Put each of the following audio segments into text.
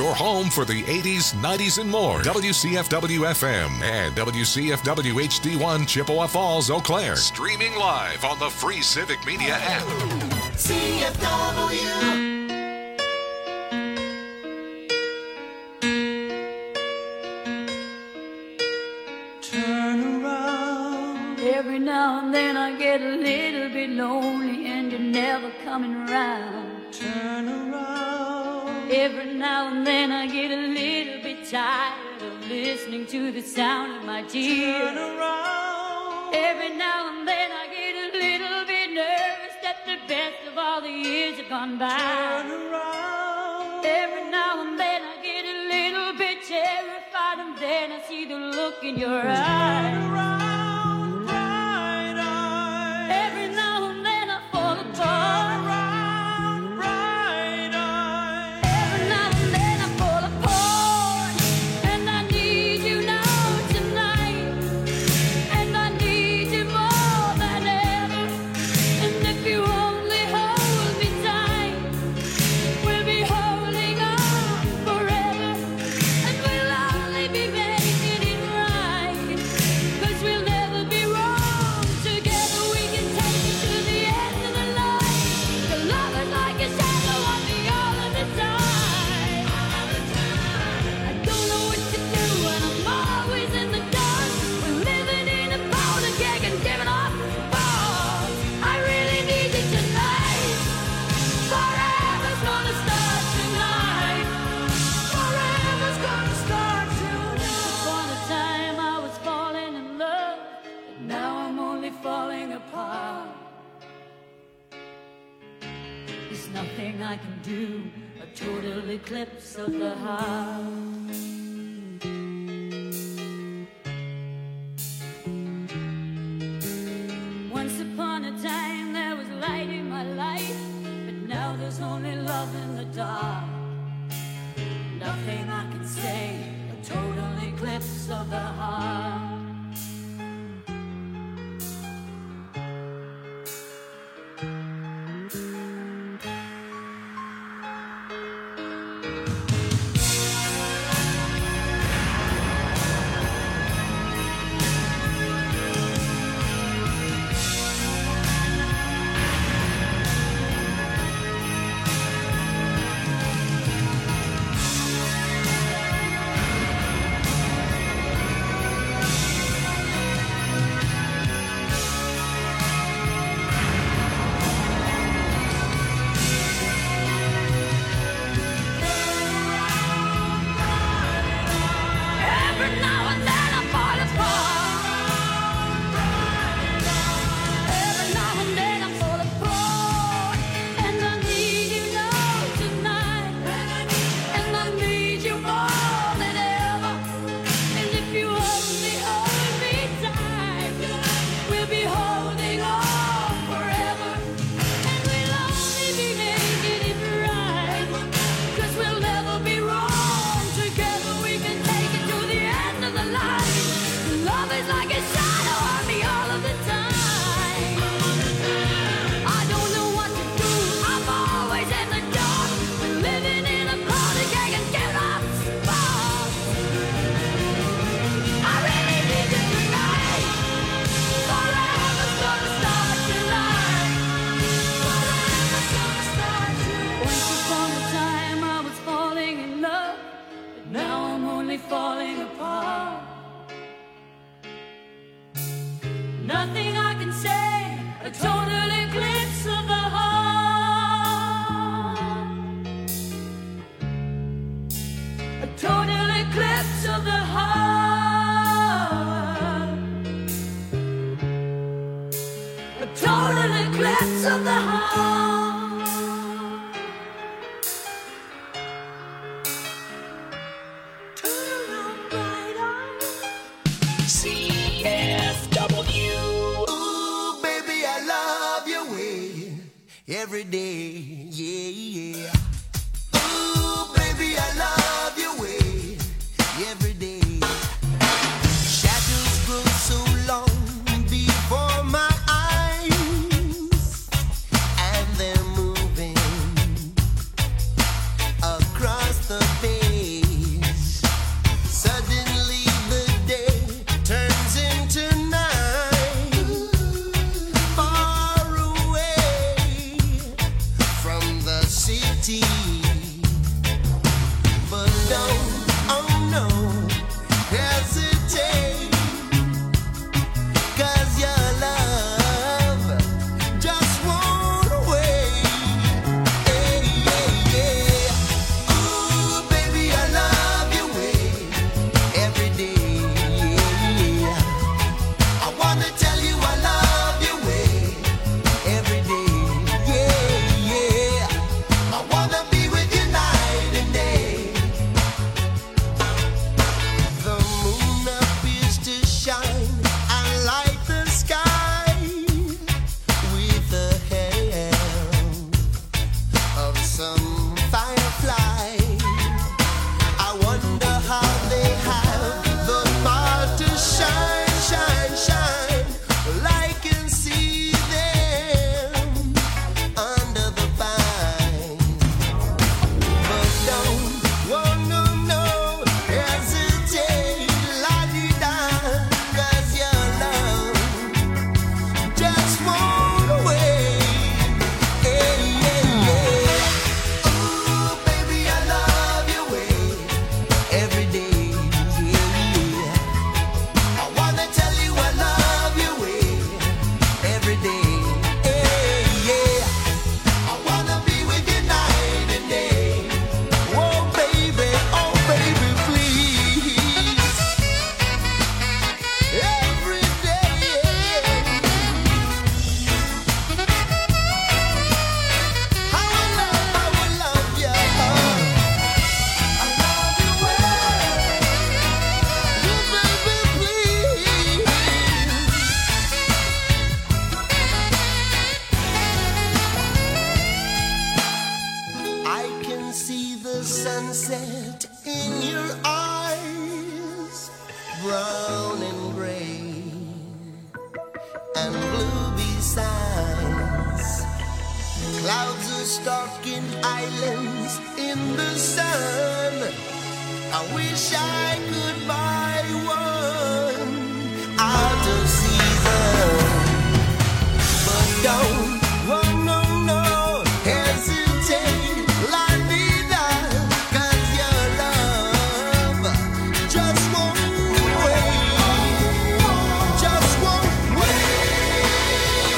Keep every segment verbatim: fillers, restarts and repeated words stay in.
your home for the eighties, nineties, and more. W C F W F M and W C F W H D one Chippewa Falls, Eau Claire. Streaming live on the free Civic Media app. C F W. Every now and then I get a little bit lonely and you're never coming around. Turn around. Every now and then I get a little bit tired of listening to the sound of my tears. Turn around. Every now and then I get a little bit nervous that the best of all the years have gone by. Turn around. Every now and then I get a little bit terrified and then I see the look in your eyes. Turn around. I can do a total eclipse of the heart. Once upon a time there was light in my life, but now there's only love in the dark. Nothing I can say, a total eclipse of the heart. Every day, yeah, yeah. Ooh, baby, I love your way. Every day. Shadows grow so long before my eyes, and they're moving across the page. Clouds are stalking islands in the sun. I wish I could buy one out of season. But don't, oh no, no, hesitate, la vida, 'cause your love just won't wait, just won't wait.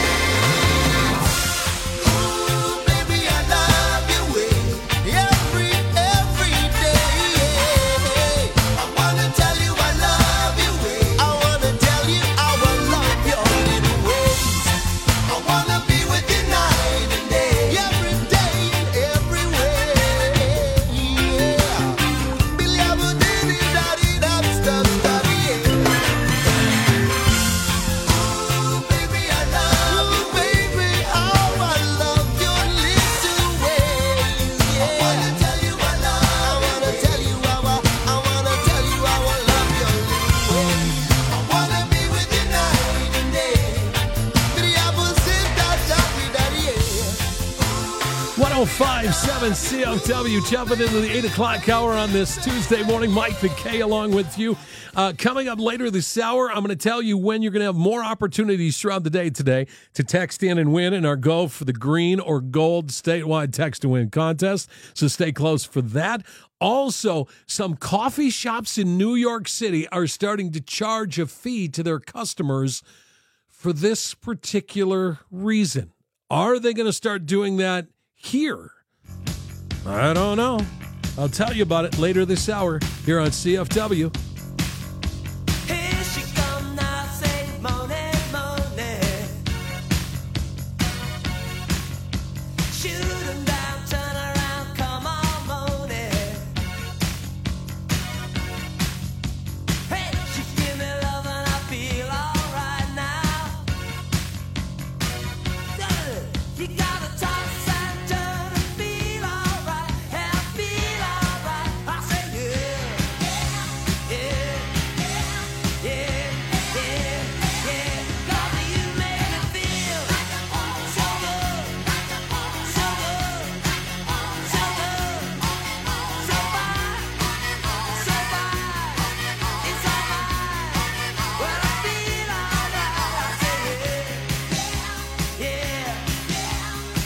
Ooh, baby, I love your way, every, every day. I wanna tell you I love your way, I wanna tell you how I love your little ways. I wanna be with you night and day, every day and everywhere. Yeah. Billy Abba diddy daddy dab stub daddy. Ooh, baby, I love you, baby, how I love your little ways. Yeah. I wanna tell you I love, I wanna tell you how I, I wanna tell you how I love your little ways. I wanna be with you night and day. Billy Abba said that daddy daddy. one oh five point seven C O W, jumping into the eight o'clock hour on this Tuesday morning. Mike McKay along with you. Uh, coming up later this hour, I'm going to tell you when you're going to have more opportunities throughout the day today to text in and win in our Go for the Green or Gold statewide text to win contest. So stay close for that. Also, some coffee shops in New York City are starting to charge a fee to their customers for this particular reason. Are they going to start doing that here? I don't know. I'll tell you about it later this hour here on C F W. Here she come now, say money, money. Shoot 'em down, turn around, come on, money. Hey, she give me love and I feel alright now. You gotta toss and turn and feel alright, and feel alright. I say yeah, yeah, yeah, yeah, yeah, yeah. 'Cause you make me feel so good, so good, so good, so fine, so fine. It's alright when I feel alright. I say yeah, yeah.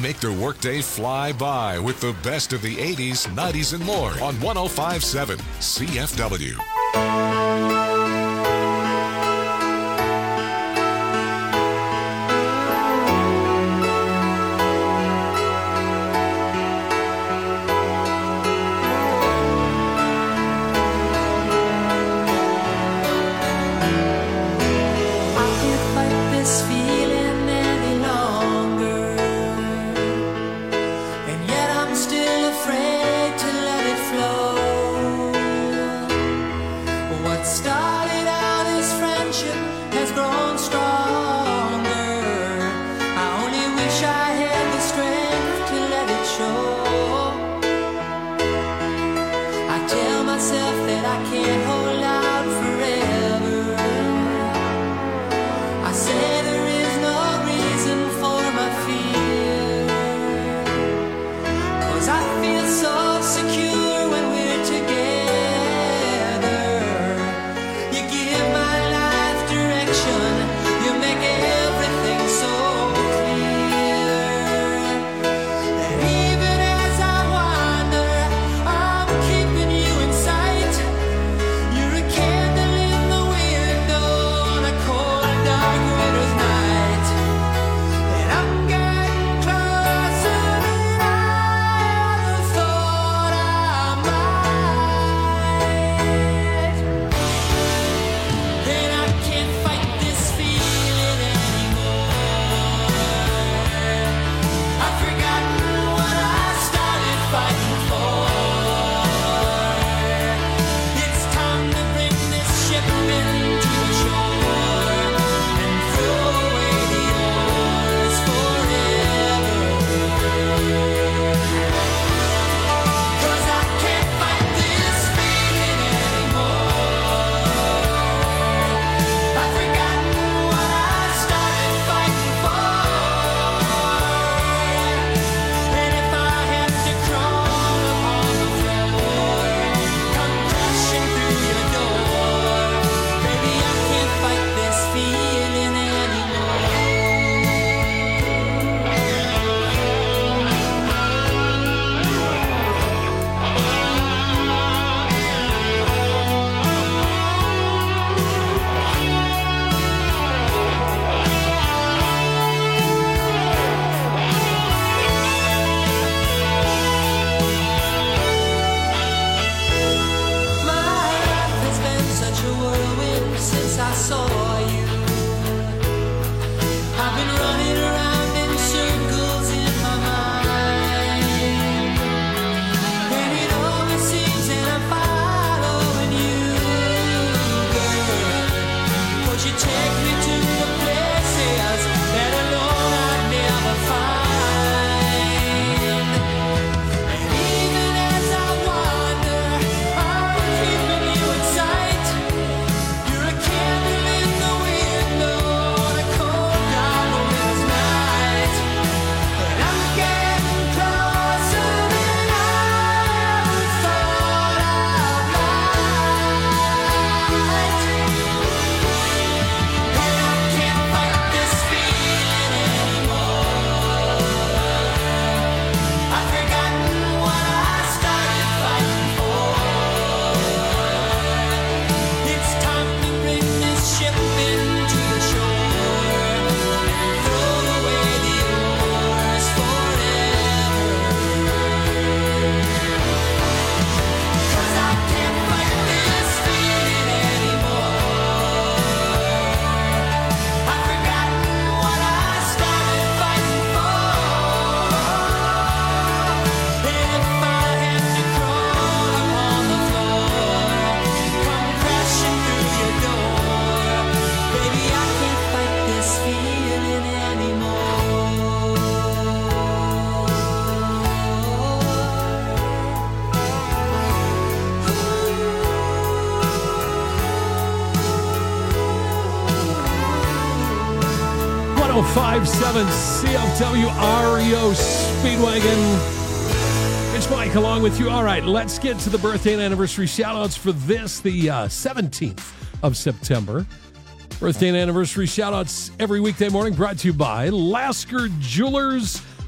make their workday fly by with the best of the eighties, nineties, and more on one oh five point seven C F W. one oh five point seven C F W R E O Speedwagon. It's Mike along with you. All right, let's get to the birthday and anniversary shout-outs for this, the uh, seventeenth of September. Birthday and anniversary shout-outs every weekday morning brought to you by Lasker Jewelers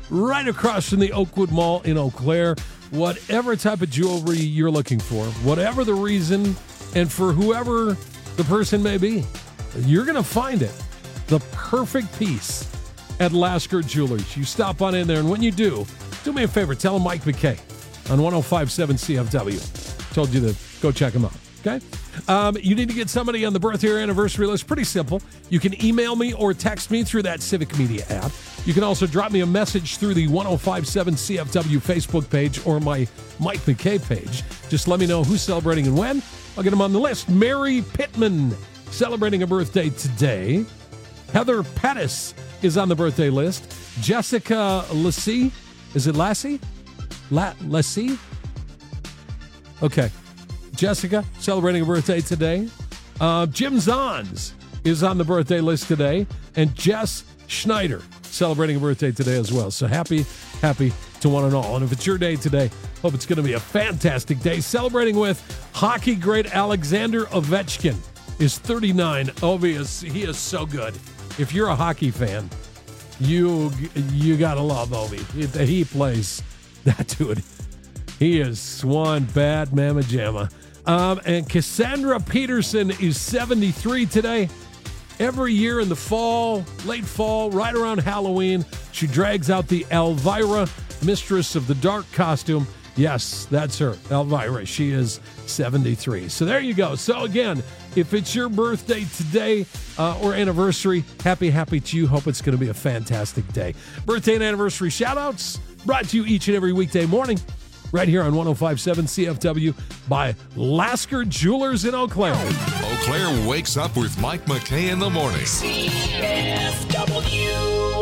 right across from the Oakwood Mall in Eau Claire. Whatever type of jewelry you're looking for, whatever the reason, and for whoever the person may be, you're going to find it. The perfect piece at Lasker Jewelers. You stop on in there, and when you do, do me a favor. Tell them Mike McKay on one oh five point seven C F W. Told you to go check them out, okay? Um, you need to get somebody on the birthday or anniversary list. Pretty simple. You can email me or text me through that Civic Media app. You can also drop me a message through the one oh five point seven C F W Facebook page or my Mike McKay page. Just let me know who's celebrating and when. I'll get them on the list. Mary Pittman, celebrating a birthday today. Heather Pettis is on the birthday list. Jessica Lassie. Is it Lassie? La- Lassie? Okay. Jessica, celebrating a birthday today. Uh, Jim Zahns is on the birthday list today. And Jess Schneider, celebrating a birthday today as well. So happy, happy to one and all. And if it's your day today, hope it's going to be a fantastic day. Celebrating with hockey great Alexander Ovechkin is thirty-nine. Ovi is, he is so good. If you're a hockey fan, you you got to love Ovi. He, he plays, that dude, he is one bad mamma jamma. Um, and Cassandra Peterson is seventy-three today. Every year in the fall, late fall, right around Halloween, she drags out the Elvira, Mistress of the Dark costume. Yes, that's her, Elvira. She is seventy-three. So there you go. So again, if it's your birthday today uh, or anniversary, happy, happy to you. Hope it's going to be a fantastic day. Birthday and anniversary shout-outs brought to you each and every weekday morning right here on one oh five point seven C F W by Lasker Jewelers in Eau Claire. Eau Claire wakes up with Mike McKay in the morning. C F W.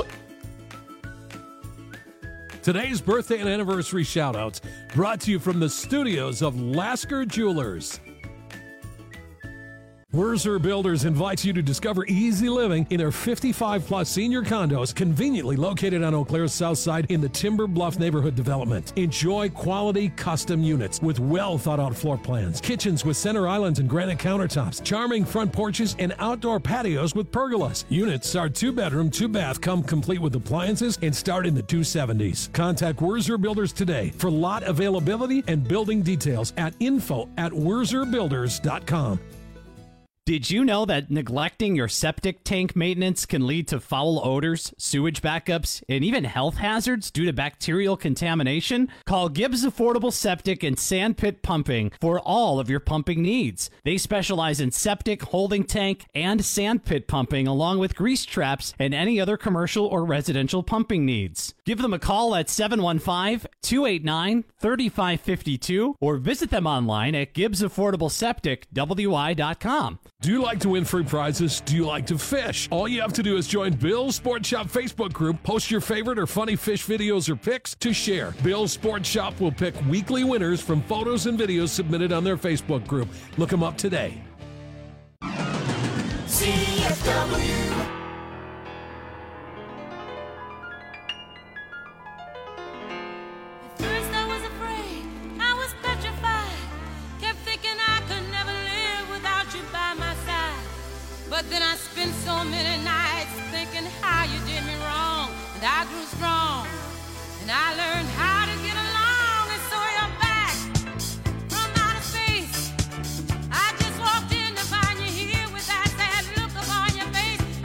Today's birthday and anniversary shout-outs brought to you from the studios of Lasker Jewelers. Wurzer Builders invites you to discover easy living in their fifty-five plus senior condos conveniently located on Eau Claire's south side in the Timber Bluff neighborhood development. Enjoy quality custom units with well thought out floor plans, kitchens with center islands and granite countertops, charming front porches, and outdoor patios with pergolas. Units are two bedroom, two bath, come complete with appliances and start in the two seventies. Contact Wurzer Builders today for lot availability and building details at info at wurzer builders dot com. Did you know that neglecting your septic tank maintenance can lead to foul odors, sewage backups, and even health hazards due to bacterial contamination? Call Gibbs Affordable Septic and Sandpit Pumping for all of your pumping needs. They specialize in septic, holding tank, and sandpit pumping, along with grease traps and any other commercial or residential pumping needs. Give them a call at seven one five, two eight nine, three five five two or visit them online at gibbs affordable septic w i dot com. Do you like to win free prizes? Do you like to fish? All you have to do is join Bill's Sport Shop Facebook group, post your favorite or funny fish videos or pics to share. Bill's Sport Shop will pick weekly winners from photos and videos submitted on their Facebook group. Look them up today. C F W. At first I was afraid, I was petrified. Kept thinking I could never live without you by my side. But then I spent so many nights thinking how you did me wrong. And I grew strong, and I learned how to get along. And so you're back from outer space. I just walked in to find you here with that sad look upon your face.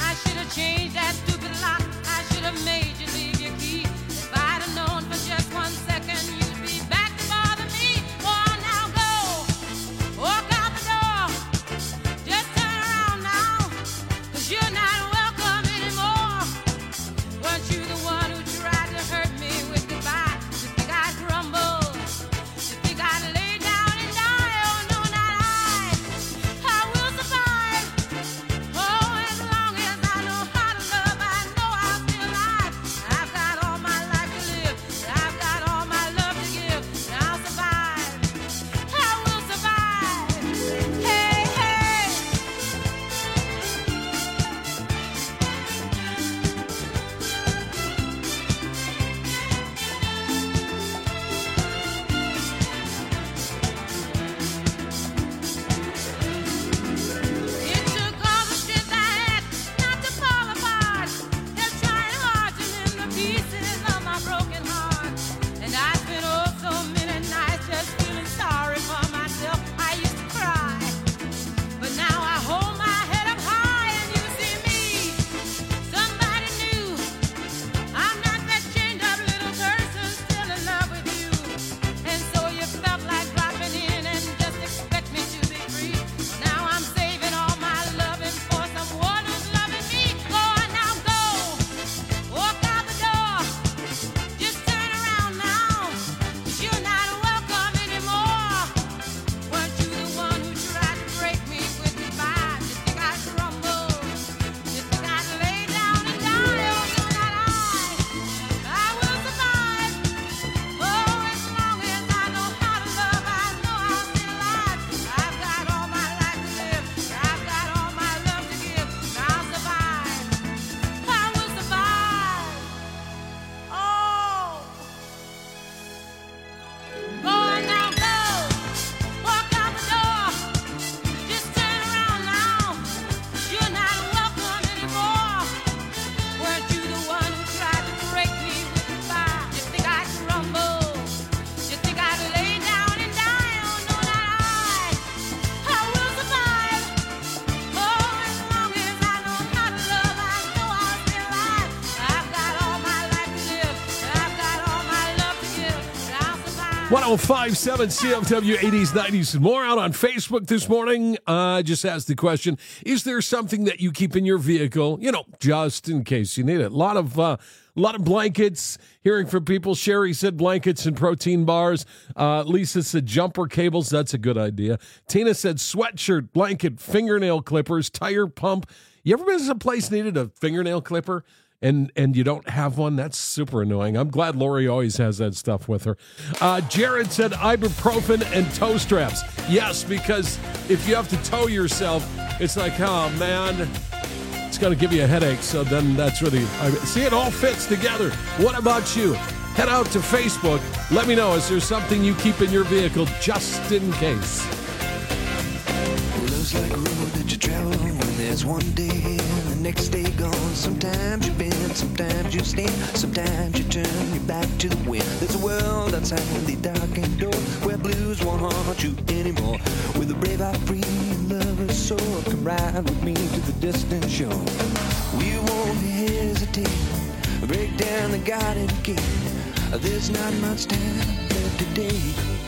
one oh five point seven C F W eighties, nineties, and more. Out on Facebook this morning, I uh, just asked the question, is there something that you keep in your vehicle, you know, just in case you need it? A lot of, uh, a lot of blankets, hearing from people. Sherry said blankets and protein bars. Uh, Lisa said jumper cables. That's a good idea. Tina said sweatshirt, blanket, fingernail clippers, tire pump. You ever been to some place needed a fingernail clipper? And and you don't have one? That's super annoying. I'm glad Lori always has that stuff with her. Uh, Jared said ibuprofen and toe straps. Yes, because if you have to tow yourself, it's like, oh, man, it's going to give you a headache. So then that's really, I see, it all fits together. What about you? Head out to Facebook. Let me know, is there something you keep in your vehicle just in case? Love's like a road that you travel on when there's one day and the next day gone. Sometimes you bend, sometimes you stand, sometimes you turn your back to the wind. There's a world outside the darkened door where blues won't haunt you anymore. With a brave heart free and lover's soul, come ride with me to the distant shore. We won't hesitate, break down the garden gate. There's not much time left today.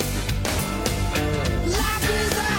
Life is a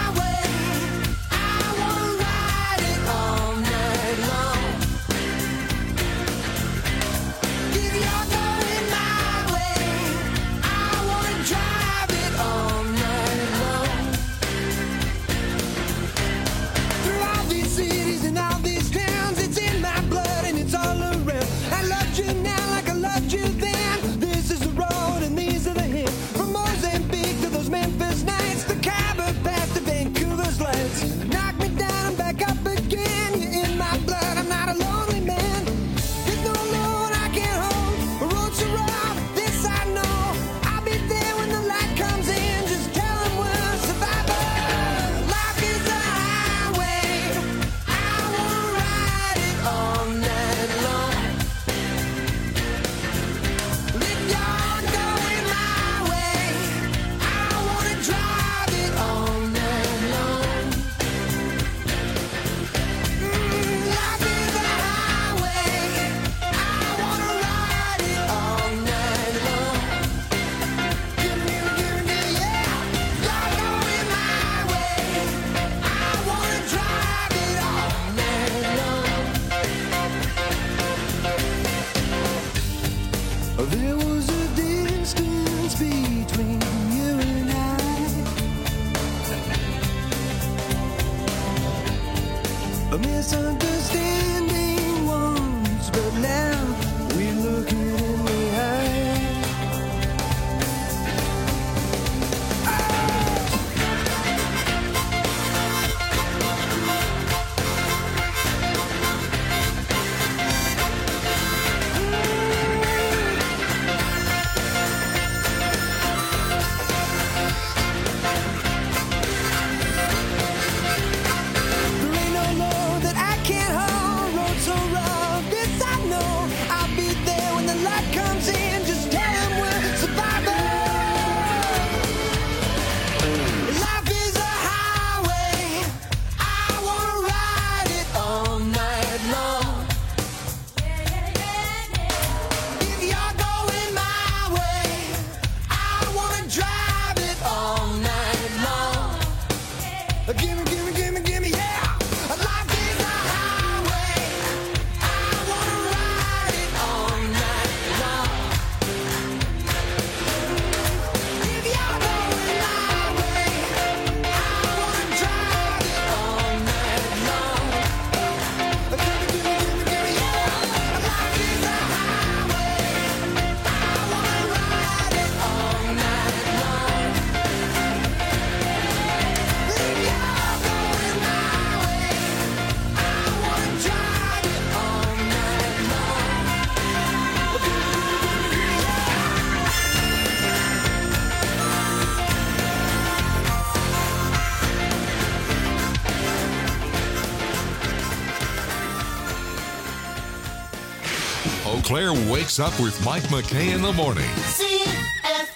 Eau Claire wakes up with Mike McKay in the morning. C F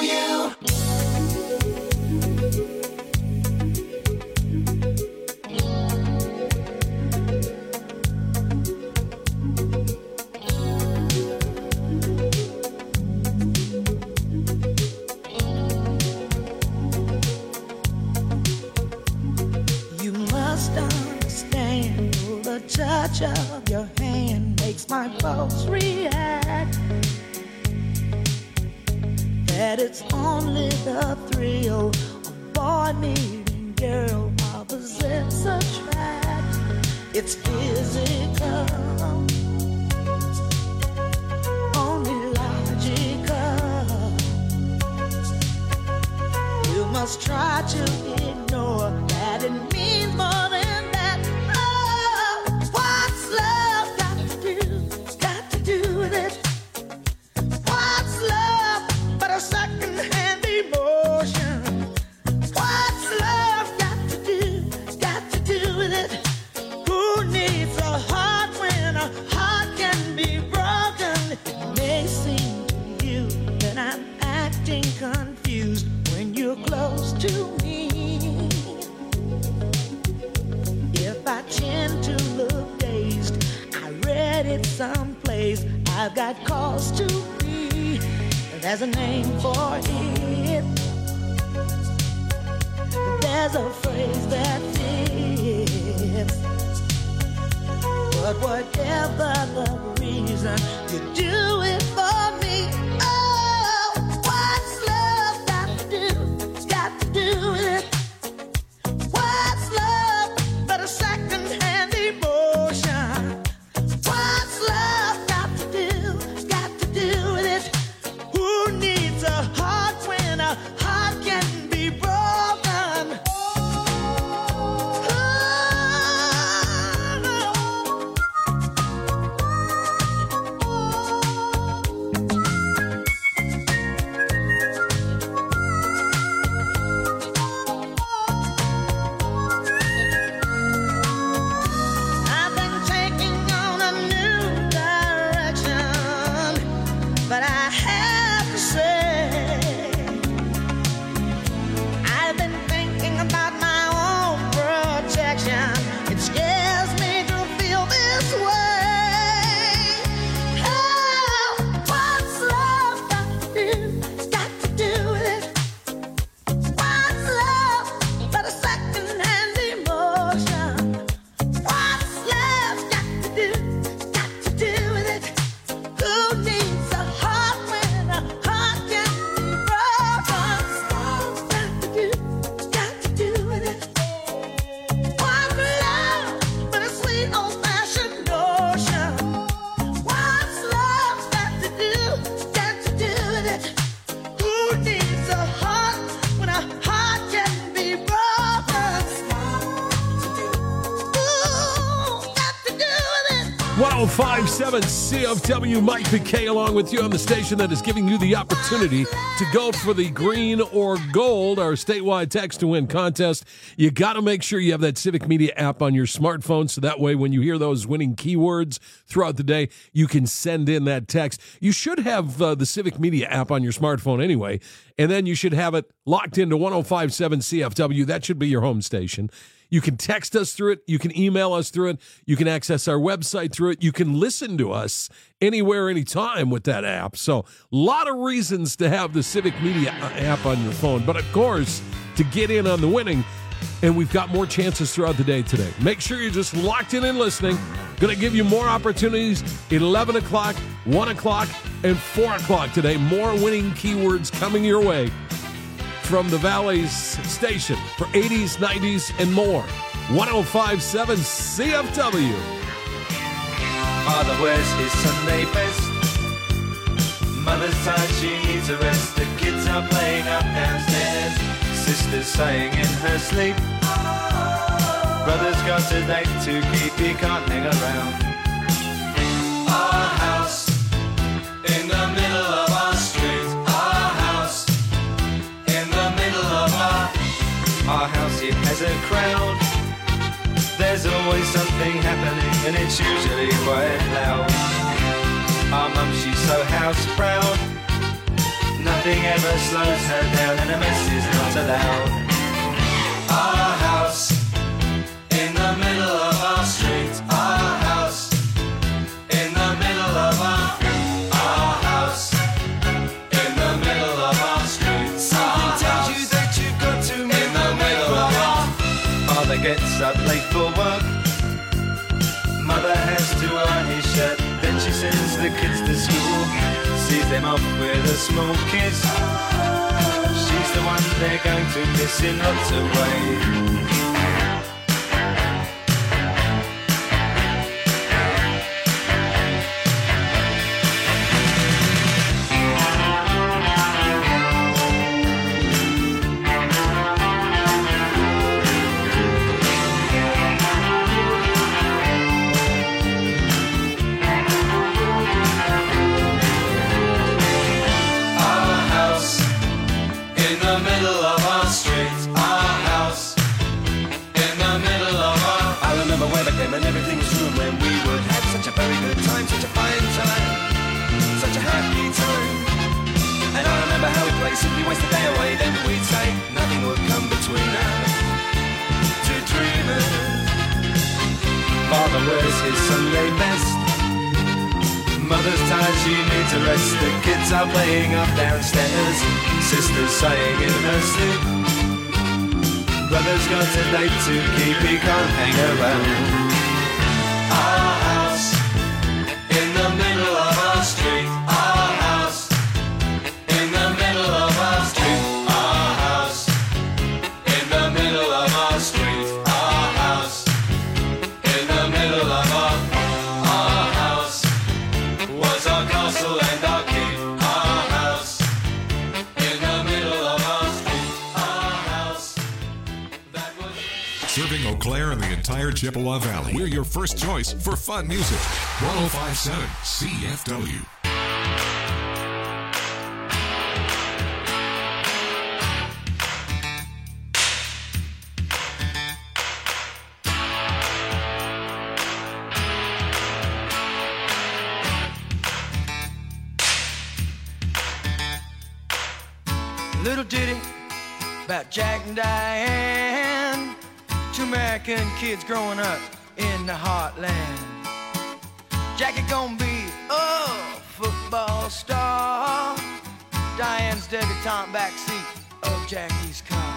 W. touch of your hand makes my pulse react. That it's only the thrill of boy meeting girl opposites attract. It's physical, only logical. You must try to ignore that it means more than that. Oh, what's love got to do? Got to do with it. What's love but a second-hand emotion? What's love got to do? Got to do with it. Who needs a heart when a heart can be broken? It may seem to you that I'm acting confused when you're close to me. If I tend to look dazed, I read it someplace. I've got cause to be. There's a name for it. There's a phrase that fits. But whatever the reason, you do it for me. Oh, what's love got to do? Got to do with it. What's love but a second-hand emotion? What's love got to do? Got to do with it. Who needs a heart when a heart can be broken? I've been taking on a new direction, but I have to say, I've been thinking about my own protection. It scares me to feel this way. Oh, what's love got to do? Got to do with it. What's love but a second-hand emotion? What's love got to do? Got to do with it. Who needs a heart when a heart can be broken? Got to do, got to do with it. What's love but a sweet old-fashioned notion? What's love got to do? Got to do with it. Who needs a heart when a heart can be broken? Ooh, got to do with it. one oh five point seven C F W, Mike McKay along with you on the station that is giving you the opportunity to go for the green or gold, our statewide text to win contest. You got to make sure you have that Civic Media app on your smartphone so that way when you hear those winning keywords throughout the day, you can send in that text. You should have uh, the Civic Media app on your smartphone anyway, and then you should have it locked into one oh five point seven C F W. That should be your home station. You can text us through it. You can email us through it. You can access our website through it. You can listen to us anywhere, anytime with that app. So a lot of reasons to have the Civic Media app on your phone. But, of course, to get in on the winning, and we've got more chances throughout the day today. Make sure you're just locked in and listening. Going to give you more opportunities eleven o'clock, one o'clock, and four o'clock today. More winning keywords coming your way from the Valley's station for eighties, nineties, and more. one oh five point seven C F W. Father wears his Sunday best. Mother's tired, she needs a rest. The kids are playing up downstairs. Sister's sighing in her sleep. Brother's got a date to keep, he can't hang around. Our house in the middle of our street. Our house in the middle of our Our house, it has a crowd. There's always something happening and it's usually quite loud. Our mum, she's so house proud. Nothing ever slows her down and a mess is not allowed. Our house in the middle of our street. Our house in the middle of our Our house in the middle of our street. Something tells you that you've got to move in the middle of our Father gets up late for work. mother has to iron his shirt. Then she sends the kids to school, sees them off with a small kiss. She's the one they're going to miss in lots of ways. And everything was room when we would have such a very good time, such a fine time, such a happy time. And I remember how we'd play, simply waste the day away. Then we'd say nothing would come between us, two dreamers. Father wears his Sunday best, mother's tired, she needs a rest. The kids are playing up downstairs, sister's sighing in her sleep. Brother's got a date to keep, he can't hang around. Our house in the middle of our street. Our house in the middle of our street. Our house in the middle of our street. Our house in the middle of our our house was our castle and our keep. Our house in the middle of our street. Our house that was Serving Eau Claire and the entire Chippewa Valley. We're your first choice for fun music. one oh five point seven C F W. Little ditty about Jack and Diane, two American kids growing up in the heartland. Jackie gonna be a football star, Diane's debutante backseat of Jackie's car.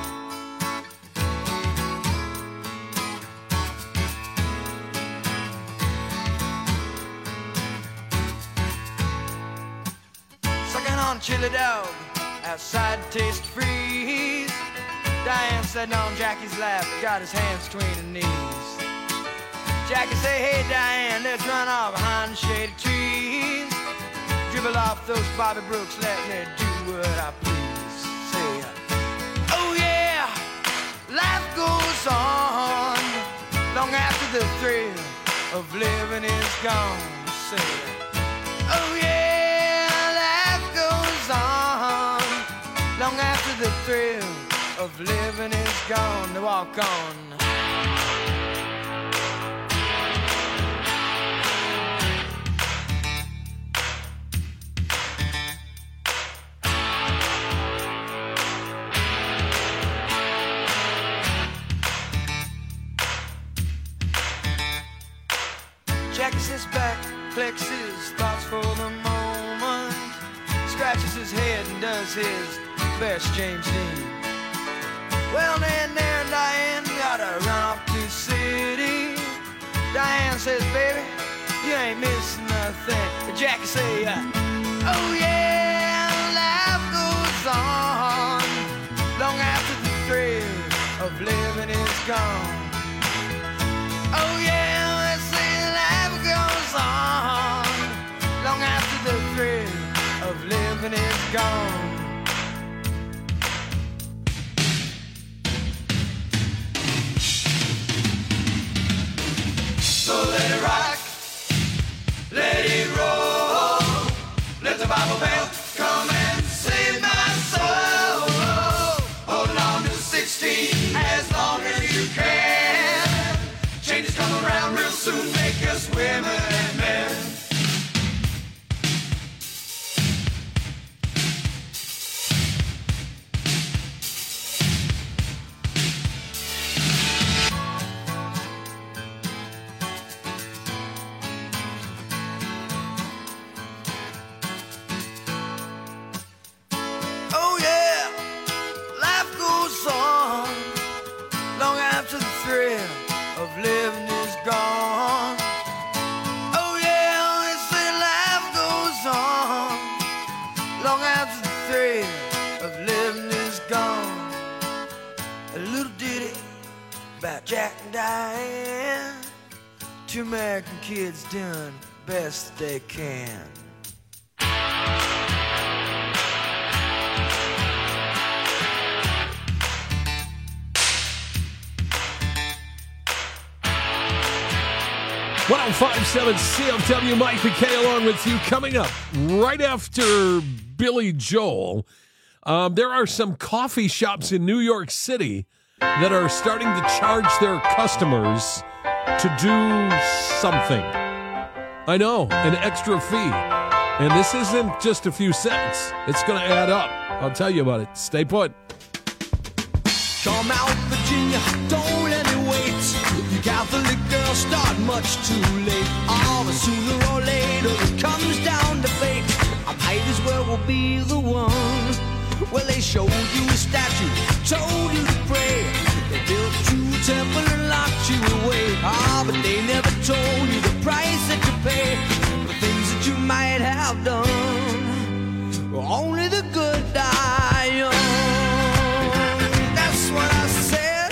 Sucking on chili dog outside to taste freeze. Diane sitting on Jackie's lap, got his hands between her knees. Jackie say, hey Diane, let's run off behind the shady trees. Dribble off those Bobby Brooks, let me do what I please. Say, oh yeah, life goes on long after the thrill of living is gone. Say, oh yeah, life goes on long after the thrill of living is gone. To walk on. Jackie sits back, collects his thoughts for the moment, scratches his head and does his best James Dean. Well, then there Diane gotta run off to the city. Diane says, baby, you ain't missing nothing. But Jackie say, uh, oh yeah, life goes on long after the thrill of living is gone. Oh yeah, let's say life goes on long after the thrill of living is gone. So let it rock, let it roll, let the Bible bell come and save my soul. Hold on to sixteen as long as you can. A little ditty about Jack and Diane. Two American kids doing best they can. one oh five point seven C F W, Mike McKay along with you. Coming up right after Billy Joel, um, there are some coffee shops in New York City that are starting to charge their customers to do something. I know, an extra fee. And this isn't just a few cents. It's going to add up. I'll tell you about it. Stay put. Come out, Virginia, don't let me wait. You Catholic girls start much too late. Oh, but sooner or later it comes down to fate. I might as well will be the one. Well, they showed you a statue, told you to pray. They built you a temple and locked you away. Ah, but they never told you the price that you pay for things that you might have done. Well, only the good die young. That's what I said.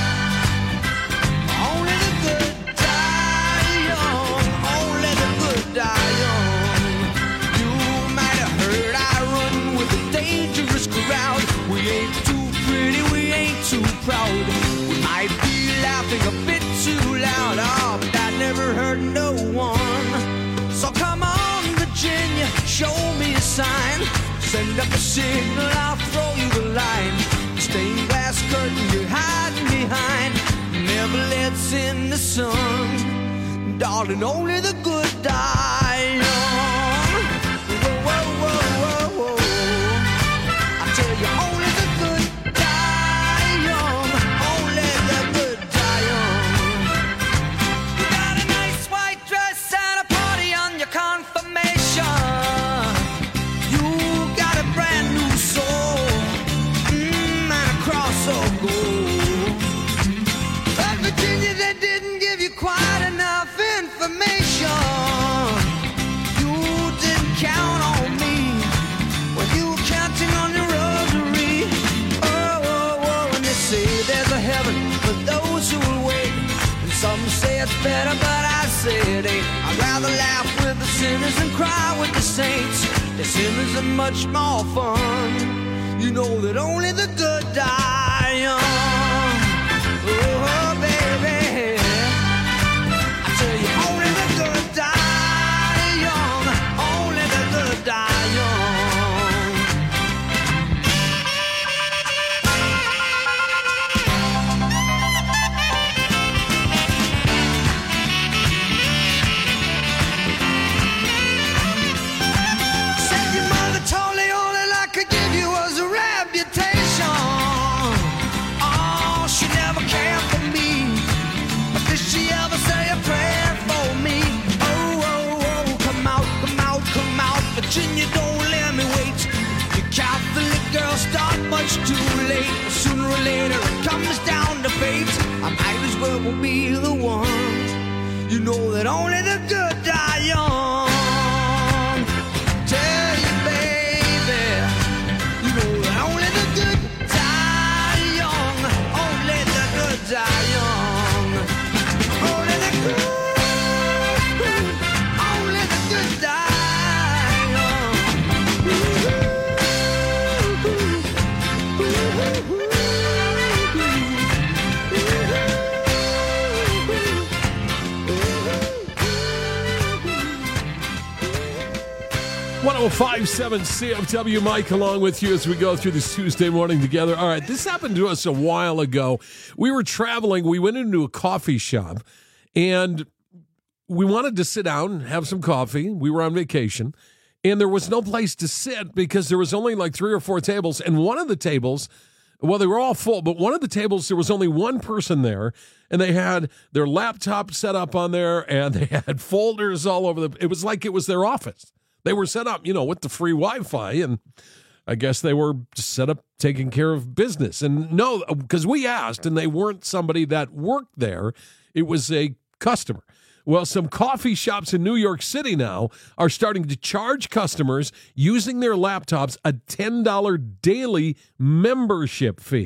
Only the good die young. Only the good die young. You might have heard I run with a dangerous crowd. We ain't too pretty, we ain't too proud. We might be laughing a bit too loud. Oh, but that never hurt no one. So come on, Virginia, show me a sign. Send up a signal, I'll throw you the line. Stained glass curtain you're hiding behind never lets in the sun. Darling, only the good die young. Whoa, whoa, whoa, whoa, whoa. I tell you, only the good die young. Only the good die young. You got a nice white dress and a party on your confirmation. You got a brand new soul. Mmm, and a cross of gold. But Virginia, they didn't give you quite enough information. You didn't count on me when you were counting on your rosary. Oh, oh, oh, and they say there's a heaven for those who will wait. And some say it's better, but I say it ain't. I'd rather laugh with the sinners than cry with the saints. The sinners are much more fun. You know that only the good die young. Oh, baby, I tell you, only the good die young. Only the good die young. Said your mother told me all that I could give you was a reputation. Oh, she never cared for me, but did she ever say a prayer for me? Oh, oh, oh, come out, come out, come out, Virginia, don't let me wait. You Catholic girls start much too late. Sooner or later it comes down to fate. I might as well be the one. You know that only the good die young. Tell you, baby, you know that only the good die young. Only the good die young. Only the good, only the good die young. one oh five point seven C F W, Mike, along with you as we go through this Tuesday morning together. All right, this happened to us a while ago. We were traveling. We went into a coffee shop, and we wanted to sit down and have some coffee. We were on vacation, and there was no place to sit because there was only like three or four tables, and one of the tables, well, they were all full, but one of the tables, there was only one person there, and they had their laptop set up on there, and they had folders all over the, it was like it was their office. They were set up, you know, with the free Wi-Fi, and I guess they were set up taking care of business. And no, because we asked, and they weren't somebody that worked there. It was a customer. Well, some coffee shops in New York City now are starting to charge customers using their laptops a ten dollars daily membership fee.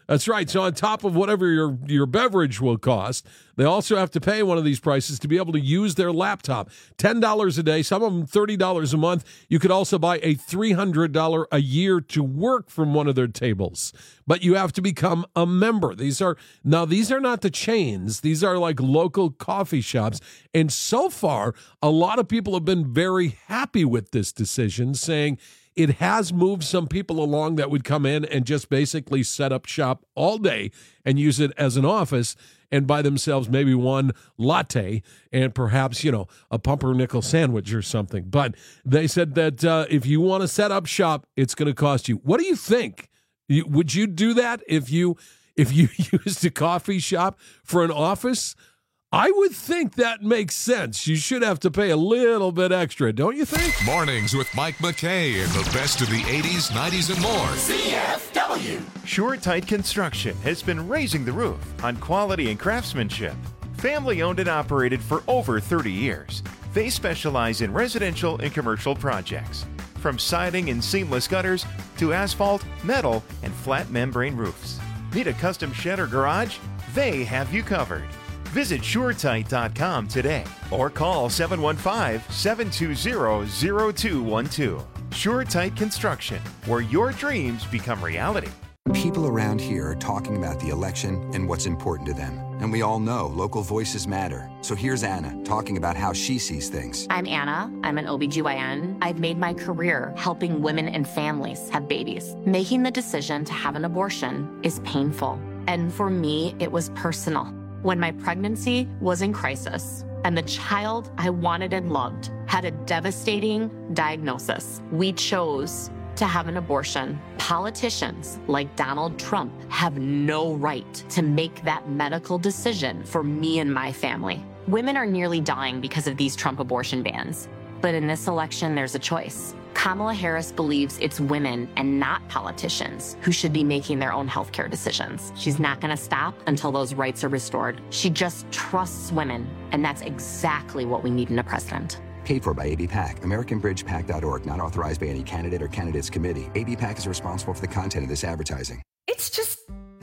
That's right. So on top of whatever your, your beverage will cost, they also have to pay one of these prices to be able to use their laptop. ten dollars a day, some of them thirty dollars a month. You could also buy a three hundred dollars a year to work from one of their tables. But you have to become a member. These are now these are not the chains. These are like local coffee shops. And so far, a lot of people have been very happy with this decision, saying it has moved some people along that would come in and just basically set up shop all day and use it as an office and buy themselves maybe one latte and perhaps, you know, a pumpernickel sandwich or something. But they said that uh, if you want to set up shop, it's going to cost you. What do you think? You, would you do that if you if you used a coffee shop for an office? I would think that makes sense. You should have to pay a little bit extra, don't you think? Mornings with Mike McKay and the best of the eighties, nineties, and more. C F W. Sure Tight Construction has been raising the roof on quality and craftsmanship. Family owned and operated for over thirty years. They specialize in residential and commercial projects, from siding and seamless gutters to asphalt, metal, and flat membrane roofs. Need a custom shed or garage? They have you covered. Visit sure tight dot com today or call seven one five, seven two zero, zero two one two. Sure Tight Construction, where your dreams become reality. People around here are talking about the election and what's important to them. And we all know local voices matter. So here's Anna talking about how she sees things. I'm Anna. I'm an O B G Y N. I've made my career helping women and families have babies. Making the decision to have an abortion is painful. And for me, it was personal. When my pregnancy was in crisis and the child I wanted and loved had a devastating diagnosis, we chose to have an abortion. Politicians like Donald Trump have no right to make that medical decision for me and my family. Women are nearly dying because of these Trump abortion bans. But in this election, there's a choice. Kamala Harris believes it's women and not politicians who should be making their own healthcare decisions. She's not going to stop until those rights are restored. She just trusts women, and that's exactly what we need in a president. Paid for by A B PAC, American Bridge Pac dot org, not authorized by any candidate or candidates committee. A B PAC is responsible for the content of this advertising. It's just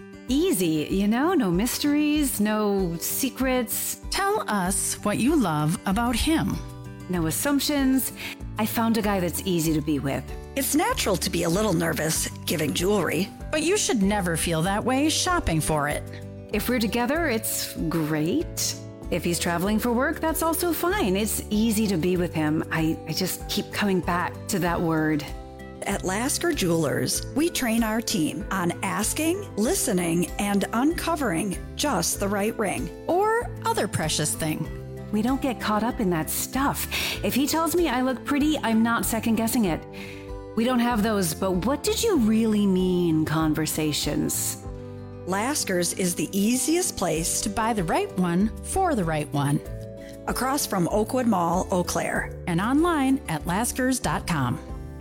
easy, you know? No mysteries, no secrets. Tell us what you love about him. No assumptions. I found a guy that's easy to be with. It's natural to be a little nervous giving jewelry. But you should never feel that way shopping for it. If we're together, it's great. If he's traveling for work, that's also fine. It's easy to be with him. I, I just keep coming back to that word. At Lasker Jewelers, we train our team on asking, listening, and uncovering just the right ring. Or other precious thing. We don't get caught up in that stuff. If he tells me I look pretty, I'm not second-guessing it. We don't have those, but what did you really mean conversations. Lasker's is the easiest place to buy the right one for the right one. Across from Oakwood Mall, Eau Claire. And online at laskers dot com.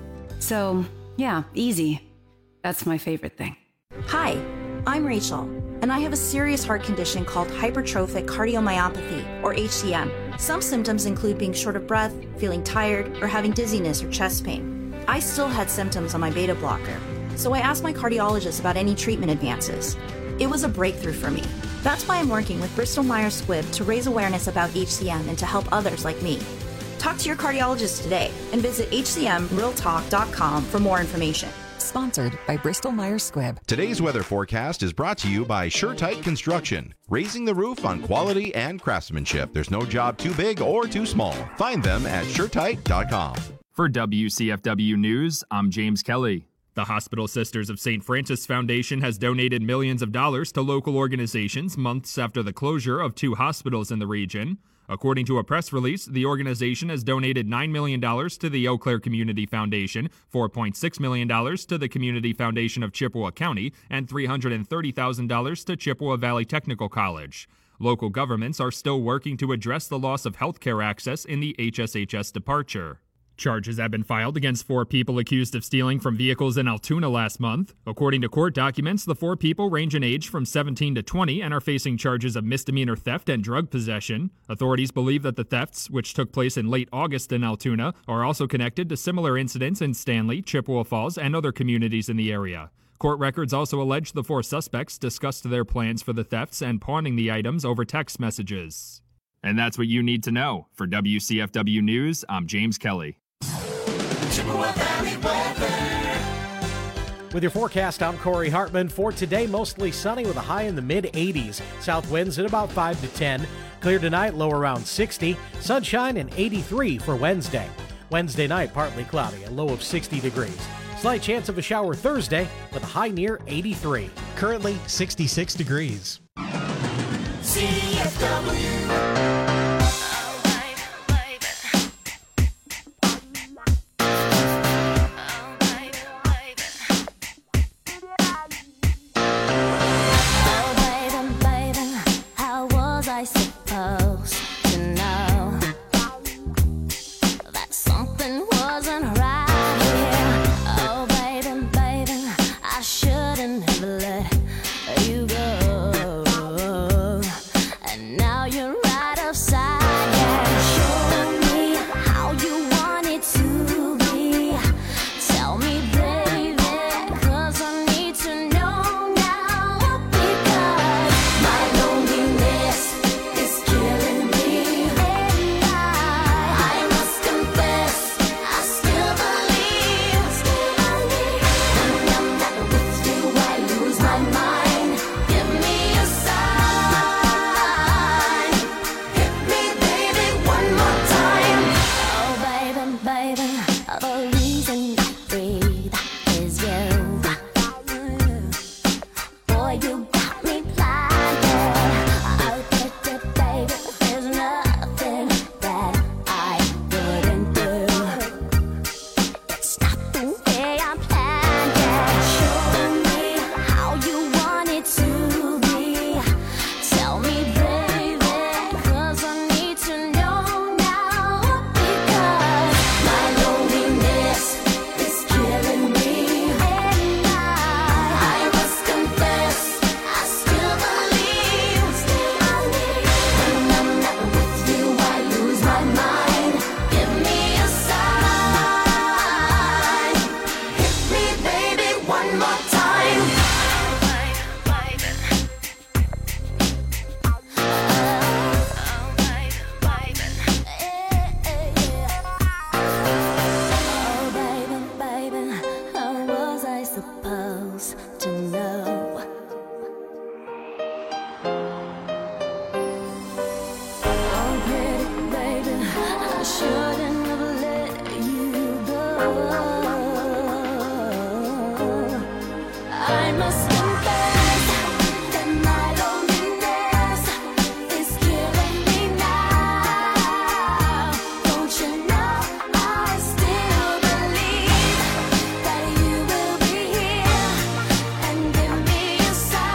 So, yeah, easy. That's my favorite thing. Hi, I'm Rachel, and I have a serious heart condition called hypertrophic cardiomyopathy, or H C M. Some symptoms include being short of breath, feeling tired, or having dizziness or chest pain. I still had symptoms on my beta blocker, so I asked my cardiologist about any treatment advances. It was a breakthrough for me. That's why I'm working with Bristol Myers Squibb to raise awareness about H C M and to help others like me. Talk to your cardiologist today and visit H C M real talk dot com for more information. Sponsored by Bristol Myers Squibb. Today's weather forecast is brought to you by Sure Tight Construction, raising the roof on quality and craftsmanship. There's no job too big or too small. Find them at sure tight dot com. For W C F W News, I'm James Kelly. The Hospital Sisters of Saint Francis Foundation has donated millions of dollars to local organizations months after the closure of two hospitals in the region. According to a press release, the organization has donated nine million dollars to the Eau Claire Community Foundation, four point six million dollars to the Community Foundation of Chippewa County, and three hundred thirty thousand dollars to Chippewa Valley Technical College. Local governments are still working to address the loss of health care access in the H S H S departure. Charges have been filed against four people accused of stealing from vehicles in Altoona last month. According to court documents, the four people range in age from seventeen to twenty and are facing charges of misdemeanor theft and drug possession. Authorities believe that the thefts, which took place in late August in Altoona, are also connected to similar incidents in Stanley, Chippewa Falls, and other communities in the area. Court records also allege the four suspects discussed their plans for the thefts and pawning the items over text messages. And that's what you need to know. For W C F W News, I'm James Kelly. Chippewa Valley weather. With your forecast, I'm Corey Hartman. For today, mostly sunny with a high in the mid eighties. South winds at about five to ten. Clear tonight, low around sixty. Sunshine and eighty-three for Wednesday. Wednesday night, partly cloudy, a low of sixty degrees. Slight chance of a shower Thursday with a high near eighty-three. Currently sixty-six degrees. C F W. I supposed to know that something wasn't right here. Oh, baby, baby, I shouldn't have let you go. And now you're right upside down. Show me how you want it to be. Tell me, baby, 'cause I need to know now. Because my loneliness is killing me, and I, I must confess, I still believe, still believe. When I'm not with you, I lose my mind. Give me a sign, hit me, baby, one more time. Oh, baby, baby, the reason I breathe is you. Boy, you got me blinded. I'll get it, baby. There's nothing that I wouldn't do. It's not the way I planned it. Show me how you want it to be. Tell me, baby, 'cause I need to know now. Because my loneliness is killing me, and I, I must confess, I still believe, still believe. When I'm not with you, I lose my mind. Give me a sign, hit me, baby, one more time. Oh, baby, baby, how was I supposed to know? Oh, pretty baby, I shouldn't have let you go. I must confess that my loneliness is killing me now. Don't you know I still believe that you will be here and give me a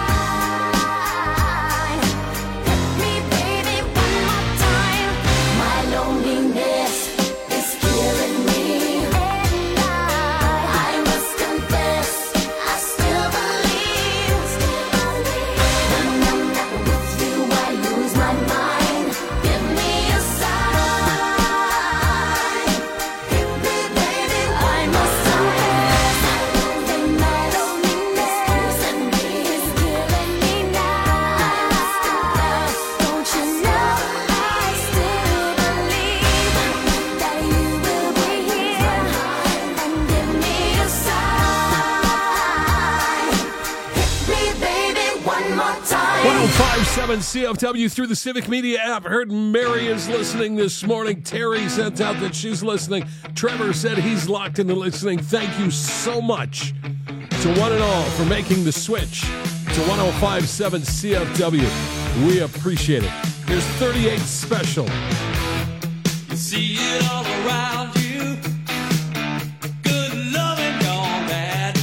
sign. Hit me, baby, one more time. My loneliness is killing me, and I, I must confess, I still believe, still believe. When I'm not with you, I lose my mind. Give me a sign, hit me, baby, I must confess that my loneliness is killing me now. Don't you know I still believe that you will be here and give me a sign. Hit me, baby, one more time. one oh five point seven C F W through the Civic Media app. Heard Mary is listening this morning. Terry sent out that she's listening. Trevor said he's locked into listening. Thank you so much to one and all for making the switch to one oh five point seven C F W. We appreciate it. Here's thirty-eight Special. You see it all around you. Good loving gone bad.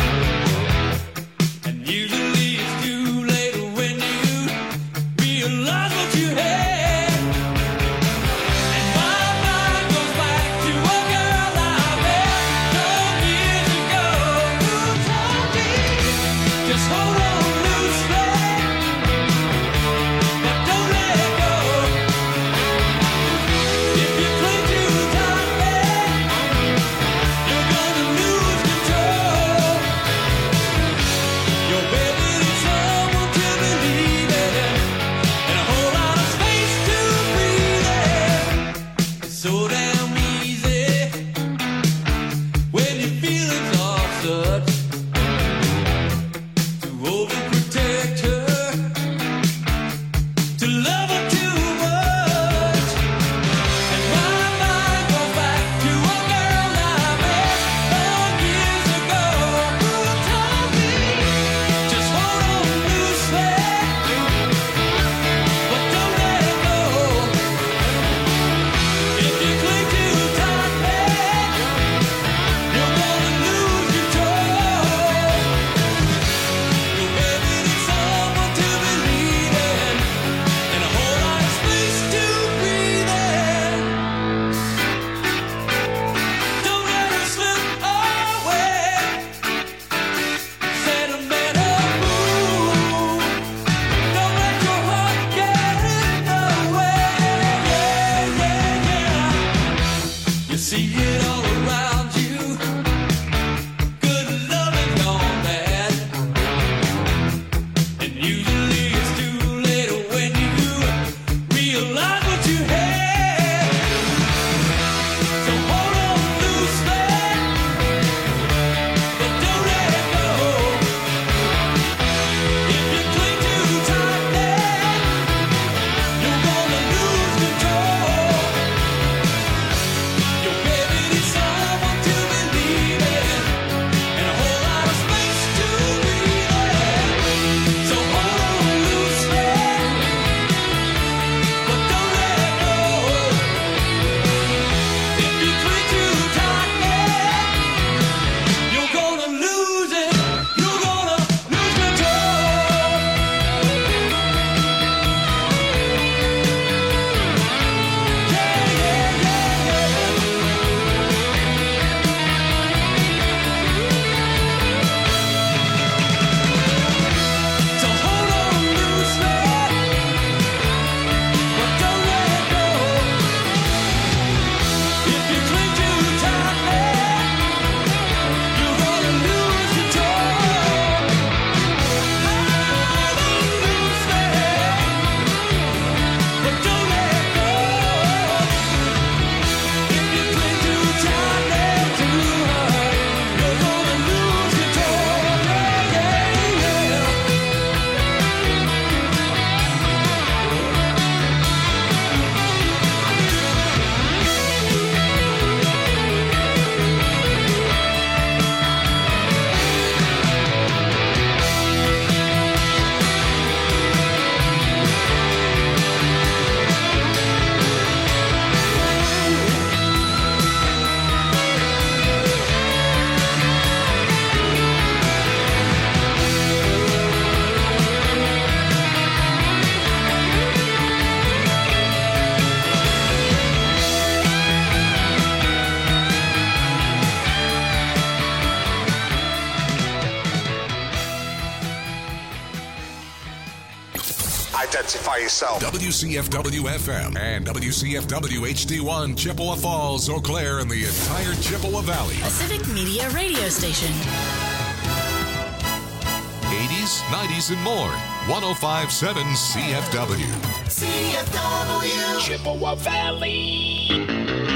And usually it's too late when you realize what you had. And my mind goes back to a girl I met some years ago who told me, just hold on loosely, but don't let go. If you cling to Your baby needs someone to believe in, and a whole lot of space to breathe in. It's so damn easy when you feel exhausted to overprotect her, to love her too much. And my mind goes back to a girl I met long years ago who told me, just hold on loosely, but don't let go. If you cling too tightly, you're gonna lose control. Your baby needs someone to believe in, and a whole lot of space to breathe in. Don't let her slip away. Sentimental mood. Don't let your heart get in the way. Yeah, yeah, yeah. You see it all around you. Good loving gone bad. And usually it's too late when you realize what you had. So hold on loosely, but don't let go. If you cling too tightly, you're gonna lose control. Your baby needs someone to believe in, and a whole lot of space to breathe in. So hold on loosely, but don't let go. If you cling too tightly, you're gonna lose it. You're gonna lose control. Yeah, yeah, yeah, yeah. So hold on loosely, but don't let go. If you cling too tightly, you're gonna lose control. Hold on loosely, but don't let go. If you cling too tightly to her, you're gonna lose control. Yeah, yeah, yeah. Identify yourself. W C F W F M and W C F W H D one, Chippewa Falls, Eau Claire, and the entire Chippewa Valley. A Civic Media radio station. eighties, nineties, and more. one oh five point seven C F W. C F W. Chippewa Valley.